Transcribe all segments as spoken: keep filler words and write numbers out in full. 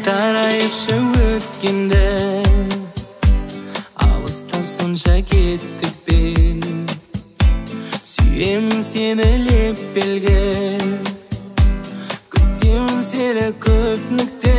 Тарайықшы өткенде алыстап сонша кеттік бе сүйемін сені леп белге күтемін сені көп нүкте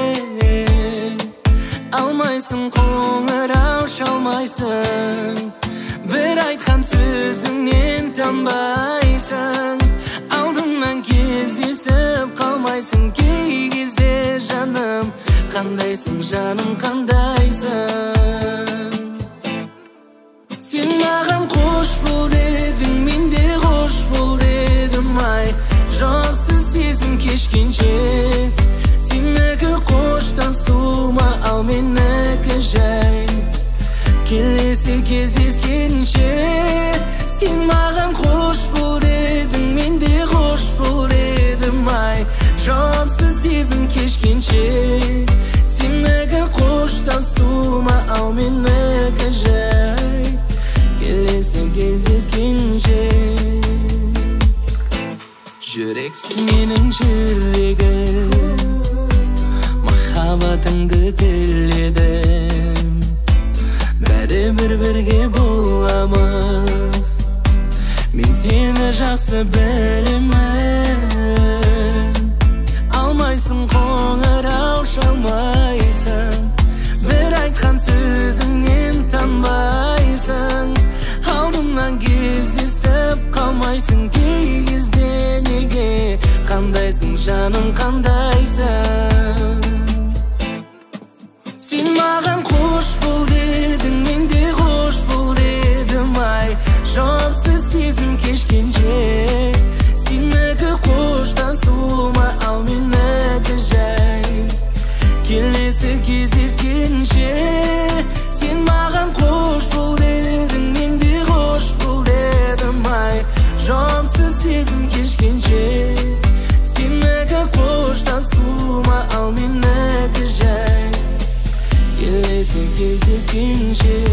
алмайсың қоңырау шалмайсың бір айтқан сөзіңнен танбайсың алдыңнан кездесіп қалмайсың кей кезде жаным қандайсың жаным қандайсың сен маған қош бол дедің мен де қош бол дедім ай жоқсыз сезім кешкенше сенікі қоштасу ма ал менікі жай келесі кездескенше сен маған қош бол дедің мен де қош бол дедім ай жоқсыз сезім кешкенше сенікі қоштасу ма ал менікі жай келесі кездескенше жүрексіз менің жүрегім махаббатыңды тіледім бәрібір бірге боламыз мен сені жақсы білемін алмайсың қоңырау шалмайсың бір айтқан сөзіңнен танбайсың алдымнан кездесіп қалмайсың кей кезде неге қандайсың жаным қандайсың сен маған қош бол дедің мен де қош бол дедім ай жоқсыз сезім кешкенше сенікі қоштасу ма ал менікі жай келесі кездескенше сен маған қош бол дедің мен де қош бол дедім ай жоқсыз сезім кешкенше сенікі қоштасу ма ал менікі жай келесі кездескенше